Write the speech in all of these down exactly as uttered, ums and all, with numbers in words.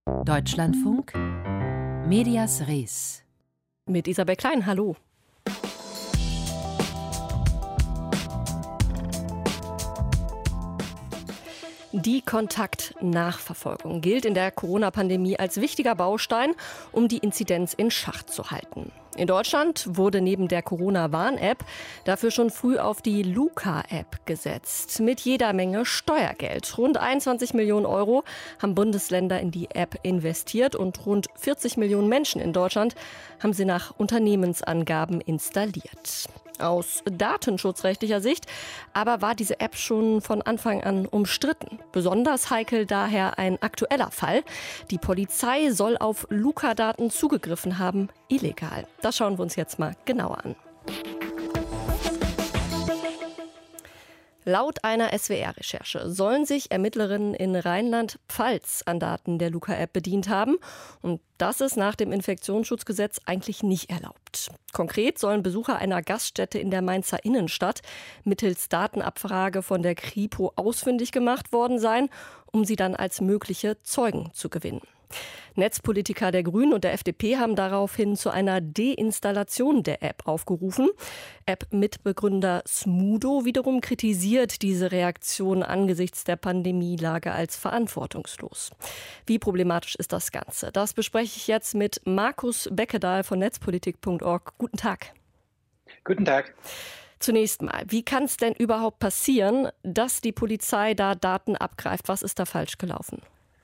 Deutschlandfunk, Medias Res. Mit Isabel Klein, hallo. Die Kontaktnachverfolgung gilt in der Corona-Pandemie als wichtiger Baustein, um die Inzidenz in Schach zu halten. In Deutschland wurde neben der Corona-Warn-App dafür schon früh auf die Luca-App gesetzt. Mit jeder Menge Steuergeld. Rund einundzwanzig Millionen Euro haben Bundesländer in die App investiert und rund vierzig Millionen Menschen in Deutschland haben sie nach Unternehmensangaben installiert. Aus datenschutzrechtlicher Sicht aber war diese App schon von Anfang an umstritten. Besonders heikel daher ein aktueller Fall. Die Polizei soll auf Luca-Daten zugegriffen haben, illegal. Das schauen wir uns jetzt mal genauer an. Laut einer S W R-Recherche sollen sich Ermittlerinnen in Rheinland-Pfalz an Daten der Luca-App bedient haben. Und das ist nach dem Infektionsschutzgesetz eigentlich nicht erlaubt. Konkret sollen Besucher einer Gaststätte in der Mainzer Innenstadt mittels Datenabfrage von der Kripo ausfindig gemacht worden sein, um sie dann als mögliche Zeugen zu gewinnen. Netzpolitiker der Grünen und der F D P haben daraufhin zu einer Deinstallation der App aufgerufen. App-Mitbegründer Smudo wiederum kritisiert diese Reaktion angesichts der Pandemielage als verantwortungslos. Wie problematisch ist das Ganze? Das bespreche ich jetzt mit Markus Beckedahl von netzpolitik punkt org. Guten Tag. Guten Tag. Zunächst mal, wie kann es denn überhaupt passieren, dass die Polizei da Daten abgreift? Was ist da falsch gelaufen?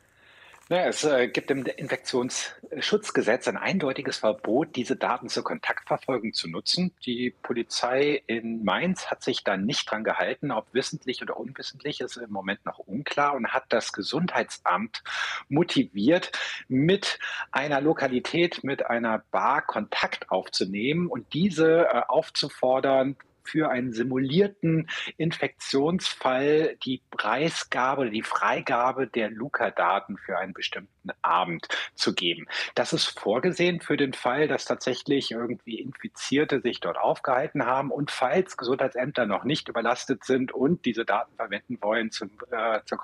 Ja, es äh, gibt im Infektionsschutzgesetz ein eindeutiges Verbot, diese Daten zur Kontaktverfolgung zu nutzen. Die Polizei in Mainz hat sich da nicht dran gehalten, ob wissentlich oder unwissentlich, ist im Moment noch unklar, und hat das Gesundheitsamt motiviert, mit einer Lokalität, mit einer Bar Kontakt aufzunehmen und diese äh, aufzufordern, für einen simulierten Infektionsfall die Preisgabe oder die Freigabe der Luca-Daten für einen bestimmten Abend zu geben. Das ist vorgesehen für den Fall, dass tatsächlich irgendwie Infizierte sich dort aufgehalten haben und falls Gesundheitsämter noch nicht überlastet sind und diese Daten verwenden wollen zum, äh, zur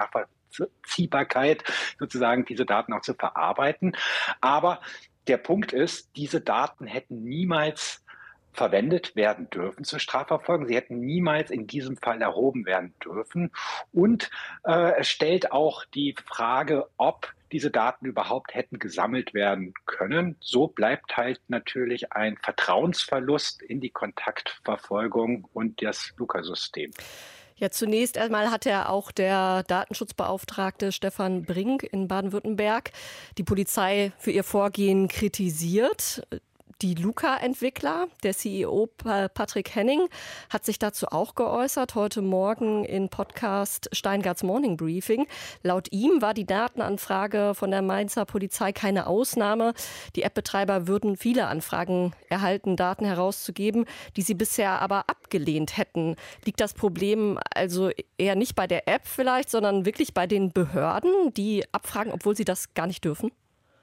Kontaktnachvollziehbarkeit, sozusagen diese Daten auch zu verarbeiten. Aber der Punkt ist, diese Daten hätten niemals verwendet werden dürfen zur Strafverfolgung. Sie hätten niemals in diesem Fall erhoben werden dürfen. Und äh, es stellt auch die Frage, ob diese Daten überhaupt hätten gesammelt werden können. So bleibt halt natürlich ein Vertrauensverlust in die Kontaktverfolgung und das Luca-System. Ja, zunächst einmal hat ja auch der Datenschutzbeauftragte Stefan Brink in Baden-Württemberg die Polizei für ihr Vorgehen kritisiert. Die Luca-Entwickler, der C E O Patrick Henning, hat sich dazu auch geäußert, heute Morgen im Podcast Steingarts Morning Briefing. Laut ihm war die Datenanfrage von der Mainzer Polizei keine Ausnahme. Die App-Betreiber würden viele Anfragen erhalten, Daten herauszugeben, die sie bisher aber abgelehnt hätten. Liegt das Problem also eher nicht bei der App vielleicht, sondern wirklich bei den Behörden, die abfragen, obwohl sie das gar nicht dürfen?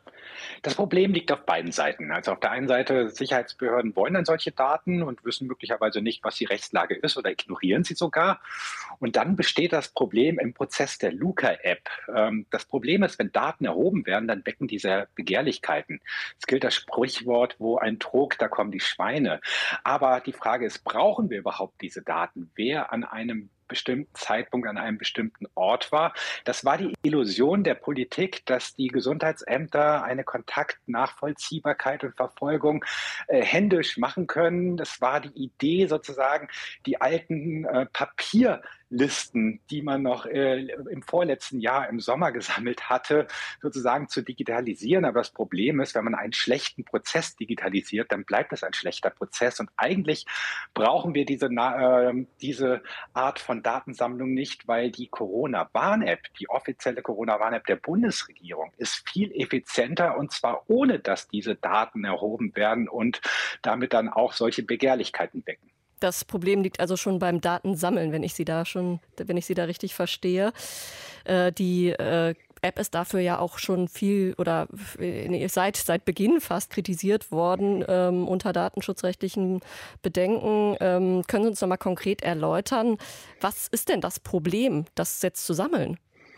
Das Problem liegt auf beiden Seiten. Also auf der einen Seite, Sicherheitsbehörden wollen dann solche Daten und wissen möglicherweise nicht, was die Rechtslage ist oder ignorieren sie sogar. Und dann besteht das Problem im Prozess der Luca-App. Das Problem ist, wenn Daten erhoben werden, dann wecken diese Begehrlichkeiten. Es gilt das Sprichwort, wo ein Trog, da kommen die Schweine. Aber die Frage ist, brauchen wir überhaupt diese Daten? Wer an einem bestimmten Zeitpunkt an einem bestimmten Ort war. Das war die Illusion der Politik, dass die Gesundheitsämter eine Kontaktnachvollziehbarkeit und Verfolgung äh, händisch machen können. Das war die Idee sozusagen, die alten äh, Papierlisten, die man noch äh, im vorletzten Jahr im Sommer gesammelt hatte, sozusagen zu digitalisieren. Aber das Problem ist, wenn man einen schlechten Prozess digitalisiert, dann bleibt es ein schlechter Prozess. Und eigentlich brauchen wir diese, äh, diese Art von Datensammlung nicht, weil die Corona-Warn-App, die offizielle Corona-Warn-App der Bundesregierung, ist viel effizienter und zwar ohne, dass diese Daten erhoben werden und damit dann auch solche Begehrlichkeiten wecken. Das Problem liegt also schon beim Datensammeln, wenn ich Sie da schon, wenn ich Sie da richtig verstehe. Äh, die äh, App ist dafür ja auch schon viel oder nee, seit, seit Beginn fast kritisiert worden ähm, unter datenschutzrechtlichen Bedenken. Ähm, können Sie uns noch mal konkret erläutern, was ist denn das Problem, das jetzt zu sammeln?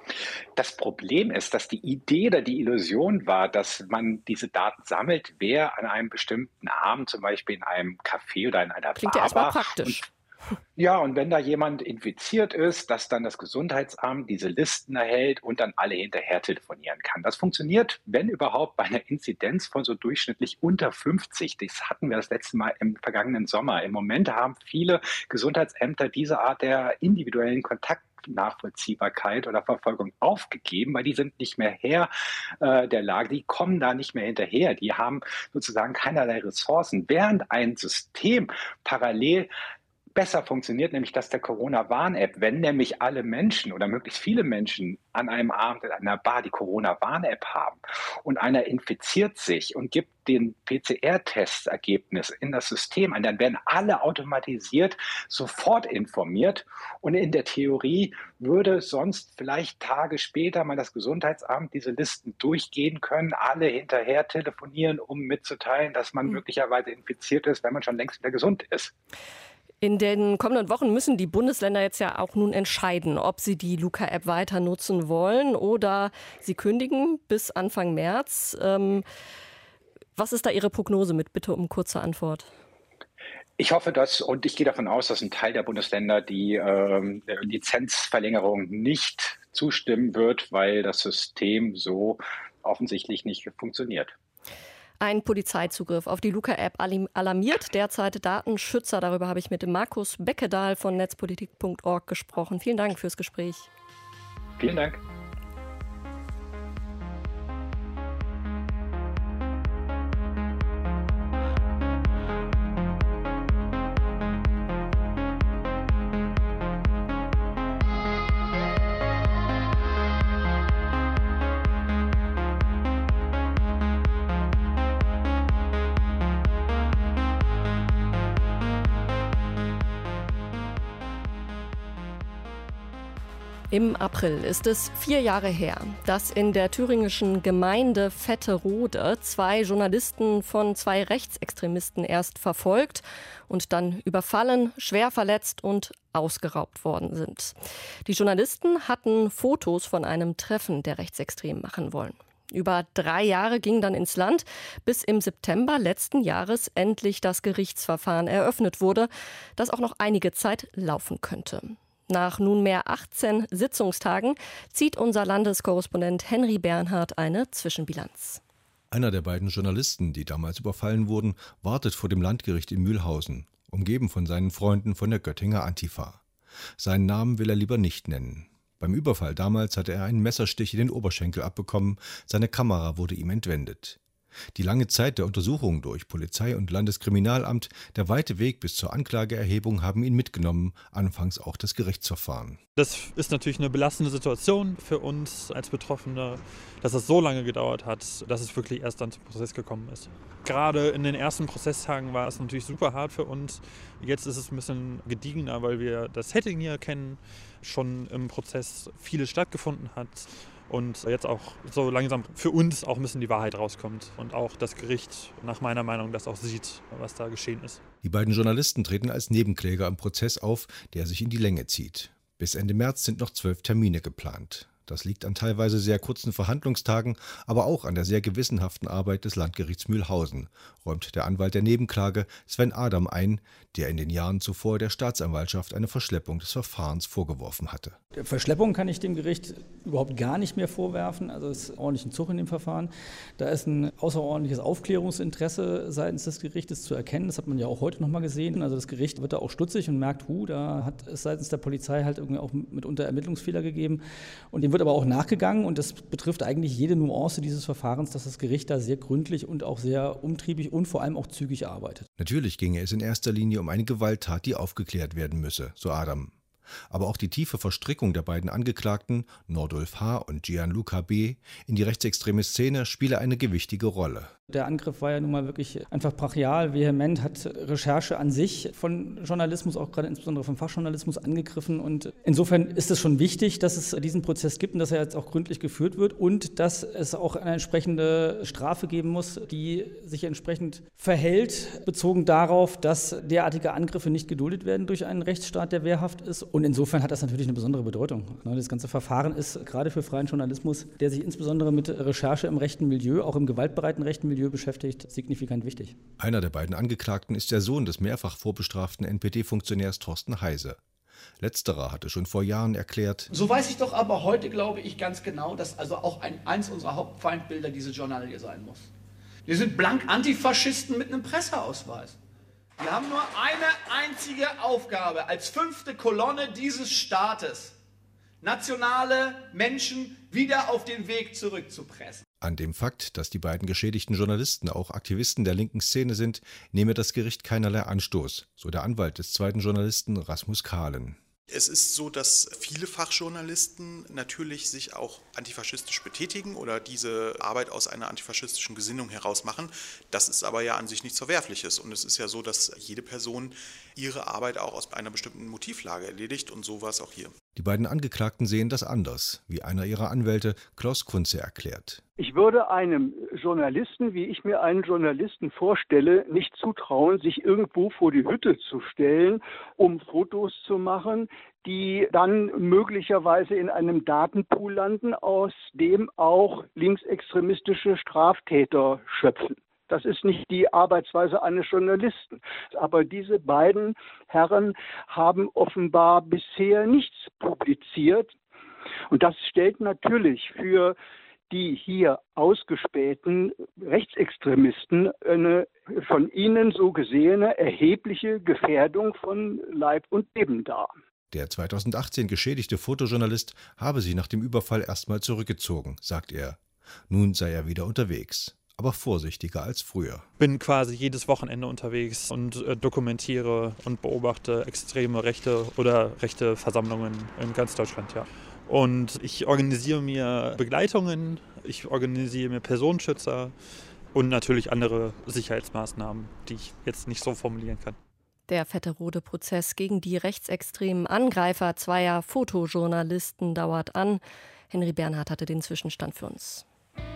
Das Problem ist, dass die Idee oder die Illusion war, dass man diese Daten sammelt, wer an einem bestimmten Abend zum Beispiel in einem Café oder in einer Klingt ja Bar erstmal war. praktisch. Und ja, und wenn da jemand infiziert ist, dass dann das Gesundheitsamt diese Listen erhält und dann alle hinterher telefonieren kann. Das funktioniert, wenn überhaupt, bei einer Inzidenz von so durchschnittlich unter fünfzig. Das hatten wir das letzte Mal im vergangenen Sommer. Im Moment haben viele Gesundheitsämter diese Art der individuellen Kontaktnachvollziehbarkeit oder Verfolgung aufgegeben, weil die sind nicht mehr Herr äh, der Lage, die kommen da nicht mehr hinterher, die haben sozusagen keinerlei Ressourcen, während ein System parallel besser funktioniert, nämlich das der Corona-Warn-App. Wenn nämlich alle Menschen oder möglichst viele Menschen an einem Abend in einer Bar die Corona-Warn-App haben und einer infiziert sich und gibt den P C R-Testergebnis in das System ein, dann werden alle automatisiert sofort informiert und in der Theorie würde sonst vielleicht Tage später mal das Gesundheitsamt diese Listen durchgehen können, alle hinterher telefonieren, um mitzuteilen, dass man Hm. möglicherweise infiziert ist, wenn man schon längst wieder gesund ist. In den kommenden Wochen müssen die Bundesländer jetzt ja auch nun entscheiden, ob sie die Luca-App weiter nutzen wollen oder sie kündigen bis Anfang März. Ähm, was ist da Ihre Prognose mit? Bitte um kurze Antwort. Ich hoffe, dass und ich gehe davon aus, dass ein Teil der Bundesländer die ähm, der Lizenzverlängerung nicht zustimmen wird, weil das System so offensichtlich nicht funktioniert. Ein Polizeizugriff auf die Luca-App alarmiert derzeit Datenschützer. Darüber habe ich mit Markus Beckedahl von netzpolitik punkt org gesprochen. Vielen Dank fürs Gespräch. Vielen Dank. Im April ist es vier Jahre her, dass in der thüringischen Gemeinde Vetterode zwei Journalisten von zwei Rechtsextremisten erst verfolgt und dann überfallen, schwer verletzt und ausgeraubt worden sind. Die Journalisten hatten Fotos von einem Treffen der Rechtsextremen machen wollen. Über drei Jahre ging dann ins Land, bis im September letzten Jahres endlich das Gerichtsverfahren eröffnet wurde, das auch noch einige Zeit laufen könnte. Nach nunmehr achtzehn Sitzungstagen zieht unser Landeskorrespondent Henry Bernhard eine Zwischenbilanz. Einer der beiden Journalisten, die damals überfallen wurden, wartet vor dem Landgericht in Mühlhausen, umgeben von seinen Freunden von der Göttinger Antifa. Seinen Namen will er lieber nicht nennen. Beim Überfall damals hatte er einen Messerstich in den Oberschenkel abbekommen, seine Kamera wurde ihm entwendet. Die lange Zeit der Untersuchung durch Polizei und Landeskriminalamt, der weite Weg bis zur Anklageerhebung haben ihn mitgenommen, anfangs auch das Gerichtsverfahren. Das ist natürlich eine belastende Situation für uns als Betroffene, dass es so lange gedauert hat, dass es wirklich erst dann zum Prozess gekommen ist. Gerade in den ersten Prozesstagen war es natürlich super hart für uns. Jetzt ist es ein bisschen gediegener, weil wir das Setting hier kennen, schon im Prozess vieles stattgefunden hat. Und jetzt auch so langsam für uns auch ein bisschen die Wahrheit rauskommt und auch das Gericht nach meiner Meinung das auch sieht, was da geschehen ist. Die beiden Journalisten treten als Nebenkläger im Prozess auf, der sich in die Länge zieht. Bis Ende März sind noch zwölf Termine geplant. Das liegt an teilweise sehr kurzen Verhandlungstagen, aber auch an der sehr gewissenhaften Arbeit des Landgerichts Mühlhausen, räumt der Anwalt der Nebenklage Sven Adam ein, der in den Jahren zuvor der Staatsanwaltschaft eine Verschleppung des Verfahrens vorgeworfen hatte. Verschleppung kann ich dem Gericht überhaupt gar nicht mehr vorwerfen. Also es ist ordentlich ein Zug in dem Verfahren. Da ist ein außerordentliches Aufklärungsinteresse seitens des Gerichtes zu erkennen. Das hat man ja auch heute noch mal gesehen. Also das Gericht wird da auch stutzig und merkt, hu, da hat es seitens der Polizei halt irgendwie auch mitunter Ermittlungsfehler gegeben. Und dem wird aber auch nachgegangen. Und das betrifft eigentlich jede Nuance dieses Verfahrens, dass das Gericht da sehr gründlich und auch sehr umtriebig und vor allem auch zügig arbeitet. Natürlich ginge es in erster Linie um eine Gewalttat, die aufgeklärt werden müsse, so Adam. Aber auch die tiefe Verstrickung der beiden Angeklagten, Nordulf H. und Gianluca B., in die rechtsextreme Szene spiele eine gewichtige Rolle. Der Angriff war ja nun mal wirklich einfach brachial, vehement, hat Recherche an sich von Journalismus, auch gerade insbesondere vom Fachjournalismus, angegriffen. Und insofern ist es schon wichtig, dass es diesen Prozess gibt und dass er jetzt auch gründlich geführt wird und dass es auch eine entsprechende Strafe geben muss, die sich entsprechend verhält, bezogen darauf, dass derartige Angriffe nicht geduldet werden durch einen Rechtsstaat, der wehrhaft ist. Und insofern hat das natürlich eine besondere Bedeutung. Das ganze Verfahren ist gerade für freien Journalismus, der sich insbesondere mit Recherche im rechten Milieu, auch im gewaltbereiten rechten Milieu beschäftigt, signifikant wichtig. Einer der beiden Angeklagten ist der Sohn des mehrfach vorbestraften N P D-Funktionärs Thorsten Heise. Letzterer hatte schon vor Jahren erklärt: So weiß ich doch aber heute, glaube ich, ganz genau, dass also auch ein, eins unserer Hauptfeindbilder diese Journalie sein muss. Wir sind blank Antifaschisten mit einem Presseausweis. Wir haben nur eine einzige Aufgabe als fünfte Kolonne dieses Staates: nationale Menschen wieder auf den Weg zurückzupressen. An dem Fakt, dass die beiden geschädigten Journalisten auch Aktivisten der linken Szene sind, nehme das Gericht keinerlei Anstoß, so der Anwalt des zweiten Journalisten Rasmus Kahlen. Es ist so, dass viele Fachjournalisten natürlich sich auch antifaschistisch betätigen oder diese Arbeit aus einer antifaschistischen Gesinnung heraus machen. Das ist aber ja an sich nichts Verwerfliches. Und es ist ja so, dass jede Person ihre Arbeit auch aus einer bestimmten Motivlage erledigt. Und so war es auch hier. Die beiden Angeklagten sehen das anders, wie einer ihrer Anwälte, Klaus Kunze, erklärt. Ich würde einem Journalisten, wie ich mir einen Journalisten vorstelle, nicht zutrauen, sich irgendwo vor die Hütte zu stellen, um Fotos zu machen, die dann möglicherweise in einem Datenpool landen, aus dem auch linksextremistische Straftäter schöpfen. Das ist nicht die Arbeitsweise eines Journalisten. Aber diese beiden Herren haben offenbar bisher nichts publiziert. Und das stellt natürlich für die hier ausgespähten Rechtsextremisten eine von ihnen so gesehene erhebliche Gefährdung von Leib und Leben dar. Der zweitausendachtzehn geschädigte Fotojournalist habe sich nach dem Überfall erstmal zurückgezogen, sagt er. Nun sei er wieder unterwegs, aber vorsichtiger als früher. Bin quasi jedes Wochenende unterwegs und äh, dokumentiere und beobachte extreme rechte oder rechte Versammlungen in ganz Deutschland, ja. Und ich organisiere mir Begleitungen, ich organisiere mir Personenschützer und natürlich andere Sicherheitsmaßnahmen, die ich jetzt nicht so formulieren kann. Der Fetterode-Prozess gegen die rechtsextremen Angreifer zweier Fotojournalisten dauert an. Henry Bernhard hatte den Zwischenstand für uns.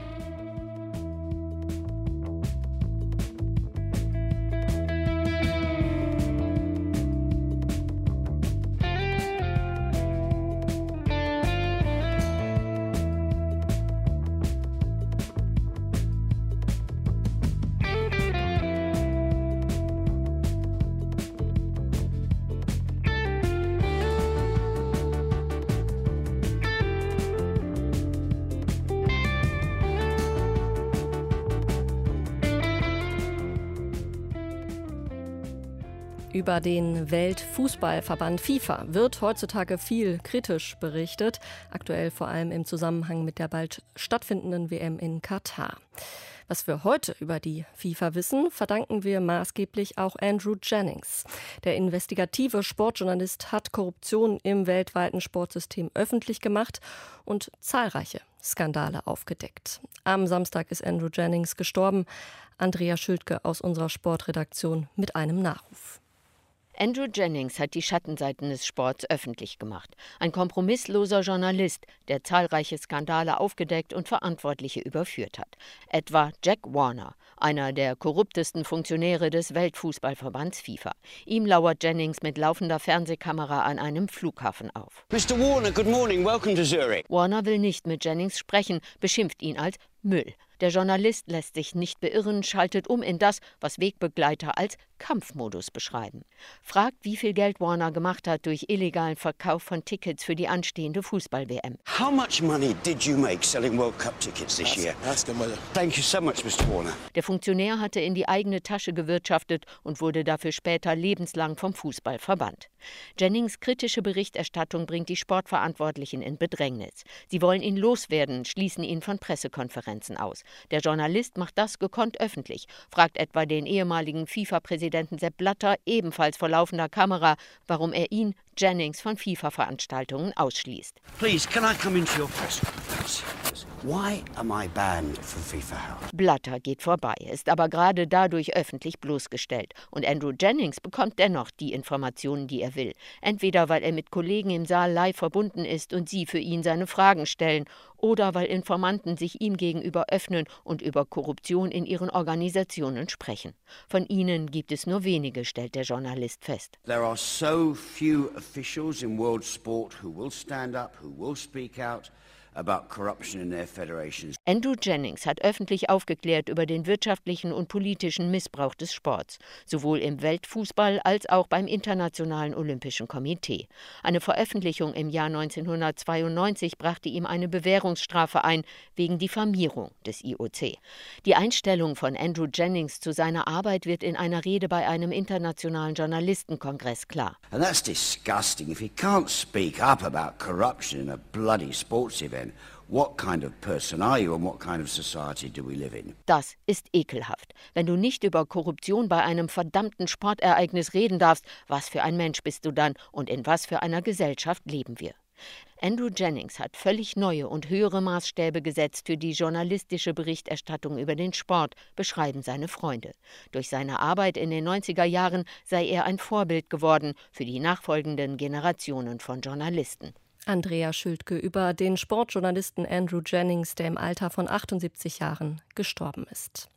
Über den Weltfußballverband FIFA wird heutzutage viel kritisch berichtet, aktuell vor allem im Zusammenhang mit der bald stattfindenden W M in Katar. Was wir heute über die FIFA wissen, verdanken wir maßgeblich auch Andrew Jennings. Der investigative Sportjournalist hat Korruption im weltweiten Sportsystem öffentlich gemacht und zahlreiche Skandale aufgedeckt. Am Samstag ist Andrew Jennings gestorben. Andrea Schildke aus unserer Sportredaktion mit einem Nachruf. Andrew Jennings hat die Schattenseiten des Sports öffentlich gemacht. Ein kompromissloser Journalist, der zahlreiche Skandale aufgedeckt und Verantwortliche überführt hat. Etwa Jack Warner, einer der korruptesten Funktionäre des Weltfußballverbands FIFA. Ihm lauert Jennings mit laufender Fernsehkamera an einem Flughafen auf. Mister Warner, good morning, welcome to Zurich. Warner will nicht mit Jennings sprechen, beschimpft ihn als Müll. Der Journalist lässt sich nicht beirren, schaltet um in das, was Wegbegleiter als Kampfmodus beschreiben. Fragt, wie viel Geld Warner gemacht hat durch illegalen Verkauf von Tickets für die anstehende Fußball-W M. How much money did you make selling World Cup tickets this year? Ask him, Thank you so much, Mister Warner. Der Funktionär hatte in die eigene Tasche gewirtschaftet und wurde dafür später lebenslang vom Fußball verbannt. Jennings' kritische Berichterstattung bringt die Sportverantwortlichen in Bedrängnis. Sie wollen ihn loswerden, schließen ihn von Pressekonferenzen aus. Der Journalist macht das gekonnt öffentlich, fragt etwa den ehemaligen FIFA-Präsidenten Sepp Blatter, ebenfalls vor laufender Kamera, warum er ihn Jennings von FIFA-Veranstaltungen ausschließt. Please, can I come into your press conference? Why am I banned from FIFA House? Blatter geht vorbei, ist aber gerade dadurch öffentlich bloßgestellt. Und Andrew Jennings bekommt dennoch die Informationen, die er will. Entweder weil er mit Kollegen im Saal live verbunden ist und sie für ihn seine Fragen stellen, oder weil Informanten sich ihm gegenüber öffnen und über Korruption in ihren Organisationen sprechen. Von ihnen gibt es nur wenige, stellt der Journalist fest. There are so few officials in world sport who will stand up, who will speak out about corruption in their federations. Andrew Jennings hat öffentlich aufgeklärt über den wirtschaftlichen und politischen Missbrauch des Sports, sowohl im Weltfußball als auch beim Internationalen Olympischen Komitee. Eine Veröffentlichung im Jahr neunzehnhundertzweiundneunzig brachte ihm eine Bewährungsstrafe ein wegen Diffamierung des I O C. Die Einstellung von Andrew Jennings zu seiner Arbeit wird in einer Rede bei einem internationalen Journalistenkongress klar. And that's disgusting. If you can't speak up about corruption in a bloody sports event, what kind of person are you and what kind of society do we live in? Das ist ekelhaft. Wenn du nicht über Korruption bei einem verdammten Sportereignis reden darfst, was für ein Mensch bist du dann und in was für einer Gesellschaft leben wir? Andrew Jennings hat völlig neue und höhere Maßstäbe gesetzt für die journalistische Berichterstattung über den Sport, beschreiben seine Freunde. Durch seine Arbeit in den neunziger Jahren sei er ein Vorbild geworden für die nachfolgenden Generationen von Journalisten. Andrea Schültke über den Sportjournalisten Andrew Jennings, der im Alter von achtundsiebzig Jahren gestorben ist.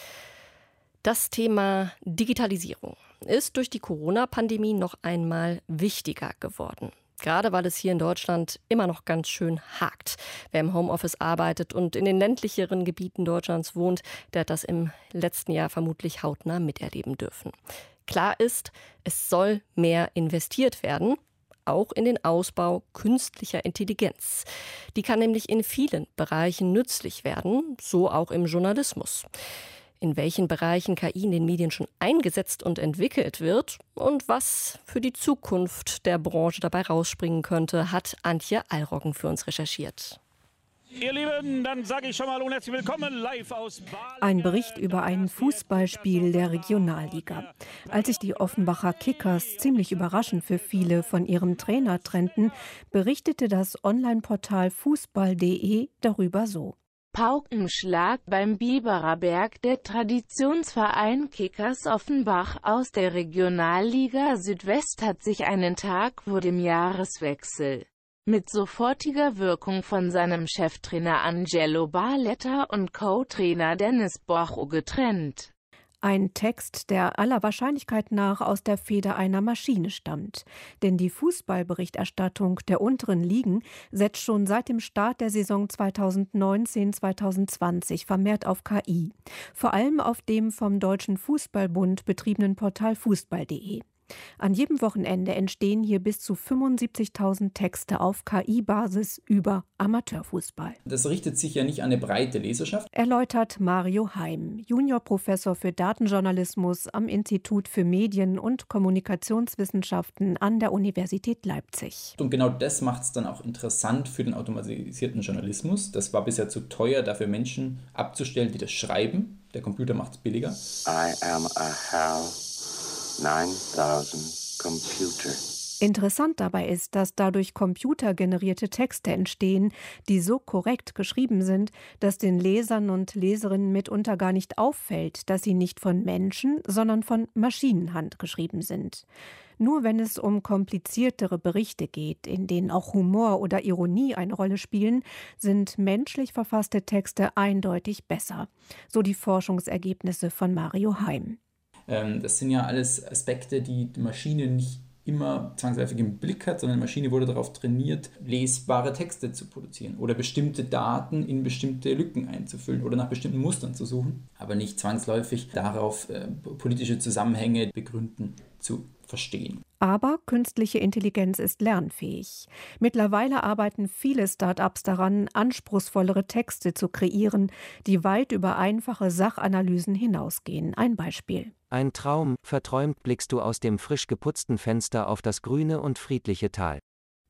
Das Thema Digitalisierung ist durch die Corona-Pandemie noch einmal wichtiger geworden. Gerade weil es hier in Deutschland immer noch ganz schön hakt. Wer im Homeoffice arbeitet und in den ländlicheren Gebieten Deutschlands wohnt, der hat das im letzten Jahr vermutlich hautnah miterleben dürfen. Klar ist, es soll mehr investiert werden, auch in den Ausbau künstlicher Intelligenz. Die kann nämlich in vielen Bereichen nützlich werden, so auch im Journalismus. In welchen Bereichen K I in den Medien schon eingesetzt und entwickelt wird und was für die Zukunft der Branche dabei rausspringen könnte, hat Antje Allroggen für uns recherchiert. Ihr Lieben, dann sage ich schon mal herzlich willkommen live aus Balingen. Ein Bericht über ein Fußballspiel der Regionalliga. Als sich die Offenbacher Kickers ziemlich überraschend für viele von ihrem Trainer trennten, berichtete das Online-Portal Fußball punkt de darüber so. Paukenschlag beim Biberer Berg. Der Traditionsverein Kickers Offenbach aus der Regionalliga Südwest hat sich einen Tag vor dem Jahreswechsel mit sofortiger Wirkung von seinem Cheftrainer Angelo Barletta und Co-Trainer Dennis Borcho getrennt. Ein Text, der aller Wahrscheinlichkeit nach aus der Feder einer Maschine stammt. Denn die Fußballberichterstattung der unteren Ligen setzt schon seit dem Start der Saison zweitausendneunzehn zweitausendzwanzig vermehrt auf K I. Vor allem auf dem vom Deutschen Fußballbund betriebenen Portal Fußball punkt de. An jedem Wochenende entstehen hier bis zu fünfundsiebzigtausend Texte auf K I-Basis über Amateurfußball. Das richtet sich ja nicht an eine breite Leserschaft, erläutert Mario Heim, Juniorprofessor für Datenjournalismus am Institut für Medien- und Kommunikationswissenschaften an der Universität Leipzig. Und genau das macht es dann auch interessant für den automatisierten Journalismus. Das war bisher zu teuer, dafür Menschen abzustellen, die das schreiben. Der Computer macht es billiger. I am a HAL nine thousand Computer. Interessant dabei ist, dass dadurch computergenerierte Texte entstehen, die so korrekt geschrieben sind, dass den Lesern und Leserinnen mitunter gar nicht auffällt, dass sie nicht von Menschen, sondern von Maschinenhand geschrieben sind. Nur wenn es um kompliziertere Berichte geht, in denen auch Humor oder Ironie eine Rolle spielen, sind menschlich verfasste Texte eindeutig besser. So die Forschungsergebnisse von Mario Heim. Das sind ja alles Aspekte, die die Maschine nicht immer zwangsläufig im Blick hat, sondern die Maschine wurde darauf trainiert, lesbare Texte zu produzieren oder bestimmte Daten in bestimmte Lücken einzufüllen oder nach bestimmten Mustern zu suchen, aber nicht zwangsläufig darauf äh, politische Zusammenhänge begründen zu verstehen. Aber künstliche Intelligenz ist lernfähig. Mittlerweile arbeiten viele Start-ups daran, anspruchsvollere Texte zu kreieren, die weit über einfache Sachanalysen hinausgehen. Ein Beispiel. Ein Traum, verträumt blickst du aus dem frisch geputzten Fenster auf das grüne und friedliche Tal.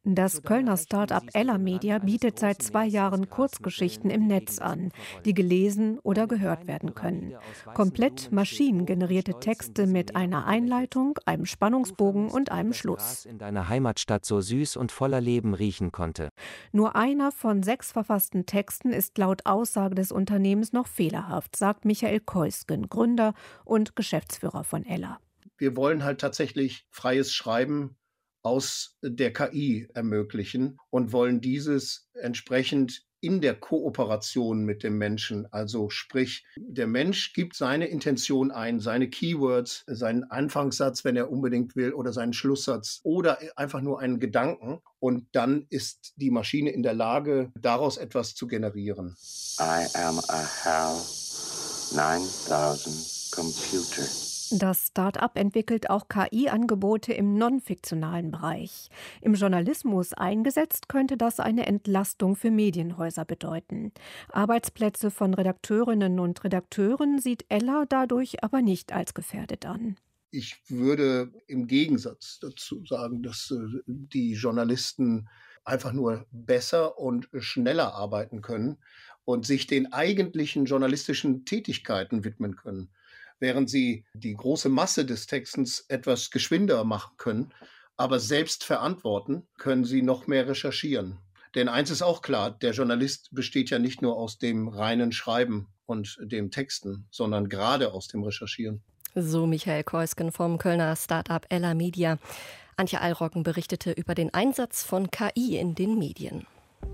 Das Kölner Start-up Ella Media bietet seit zwei Jahren Kurzgeschichten im Netz an, die gelesen oder gehört werden können. Komplett maschinengenerierte Texte mit einer Einleitung, einem Spannungsbogen und einem Schluss. In deiner Heimatstadt so süß und voller Leben riechen konnte. Nur einer von sechs verfassten Texten ist laut Aussage des Unternehmens noch fehlerhaft, sagt Michael Keusken, Gründer und Geschäftsführer von Ella. Wir wollen halt tatsächlich freies Schreiben aus der K I ermöglichen und wollen dieses entsprechend in der Kooperation mit dem Menschen, also sprich, der Mensch gibt seine Intention ein, seine Keywords, seinen Anfangssatz, wenn er unbedingt will, oder seinen Schlusssatz oder einfach nur einen Gedanken, und dann ist die Maschine in der Lage, daraus etwas zu generieren. I am a HAL nine thousand computer. Das Start-up entwickelt auch K I-Angebote im non-fiktionalen Bereich. Im Journalismus eingesetzt könnte das eine Entlastung für Medienhäuser bedeuten. Arbeitsplätze von Redakteurinnen und Redakteuren sieht Ella dadurch aber nicht als gefährdet an. Ich würde im Gegensatz dazu sagen, dass äh, die Journalisten einfach nur besser und schneller arbeiten können und sich den eigentlichen journalistischen Tätigkeiten widmen können. Während sie die große Masse des Textens etwas geschwinder machen können, aber selbst verantworten, können sie noch mehr recherchieren. Denn eins ist auch klar, der Journalist besteht ja nicht nur aus dem reinen Schreiben und dem Texten, sondern gerade aus dem Recherchieren. So Michael Keusken vom Kölner Start-up Ella Media. Antje Allroggen berichtete über den Einsatz von K I in den Medien.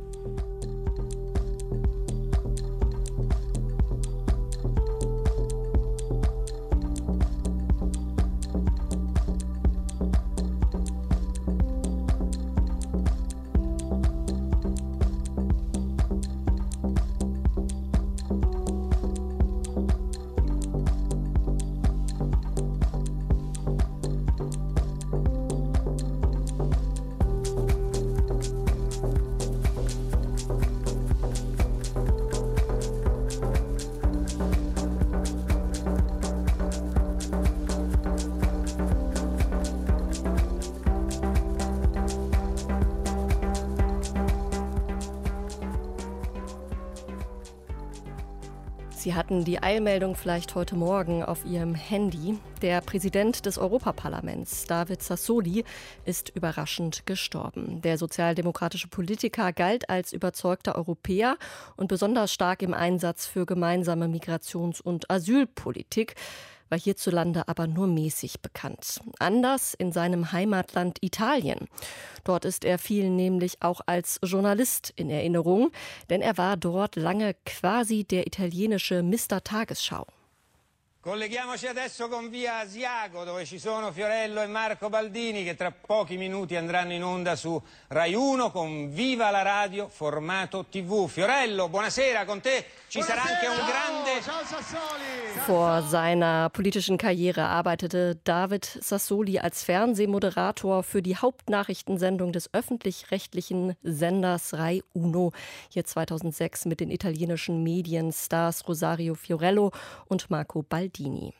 Sie hatten die Eilmeldung vielleicht heute Morgen auf Ihrem Handy. Der Präsident des Europaparlaments, David Sassoli, ist überraschend gestorben. Der sozialdemokratische Politiker galt als überzeugter Europäer und besonders stark im Einsatz für gemeinsame Migrations- und Asylpolitik, war hierzulande aber nur mäßig bekannt. Anders in seinem Heimatland Italien. Dort ist er vielen nämlich auch als Journalist in Erinnerung, denn er war dort lange quasi der italienische Mister Tagesschau. Colleghiamoci adesso con via Asiago, dove ci sono Fiorello e Marco Baldini, che tra pochi minuti andranno in onda su Rai uno con Viva la Radio formato tivù. Fiorello, buonasera, con te ci buonasera. Sarà anche un grande... Ciao Sassoli! Vor seiner politischen Karriere arbeitete David Sassoli als Fernsehmoderator für die Hauptnachrichtensendung des öffentlich-rechtlichen Senders Rai Uno, hier zweitausendsechs mit den italienischen Medienstars Rosario Fiorello und Marco Baldini.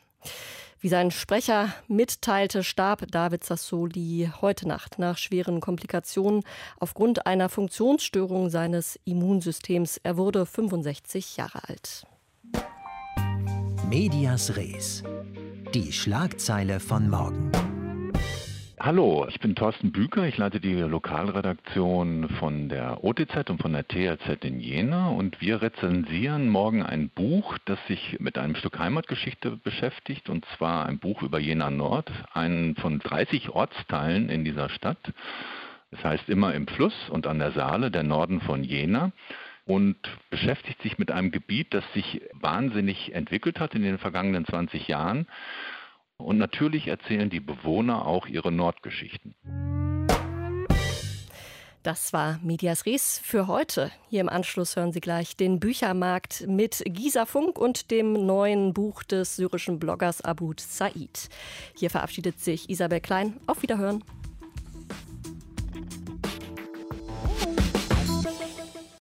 Wie sein Sprecher mitteilte, starb David Sassoli heute Nacht nach schweren Komplikationen aufgrund einer Funktionsstörung seines Immunsystems. Er wurde fünfundsechzig Jahre alt. Medias Res. Die Schlagzeile von morgen. Hallo, ich bin Thorsten Büker, ich leite die Lokalredaktion von der O T Z und von der T H Z in Jena und wir rezensieren morgen ein Buch, das sich mit einem Stück Heimatgeschichte beschäftigt, und zwar ein Buch über Jena Nord, einen von dreißig Ortsteilen in dieser Stadt. Das heißt immer im Fluss und an der Saale, der Norden von Jena, und beschäftigt sich mit einem Gebiet, das sich wahnsinnig entwickelt hat in den vergangenen zwanzig Jahren. Und natürlich erzählen die Bewohner auch ihre Nordgeschichten. Das war Medias Res für heute. Hier im Anschluss hören Sie gleich den Büchermarkt mit Gisa Funk und dem neuen Buch des syrischen Bloggers Aboud Said. Hier verabschiedet sich Isabel Klein. Auf Wiederhören.